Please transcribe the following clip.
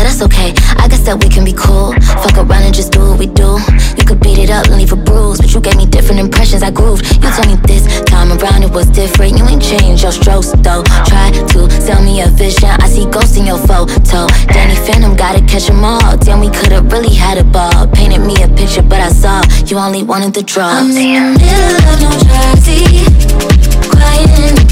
that's okay. I guess that we can be cool. Fuck around and just do what we do. You could beat it up and leave a bruise, but you gave me different impressions, I grooved. You told me this time around it was different. You ain't changed your strokes though. Try to sell me a vision, I see ghosts in your photo. Danny Phantom, gotta catch 'em all. Damn, we could've really had a ball. Painted me a picture, but I saw you only wanted the drugs. I'm in the middle of New Jersey, quiet in the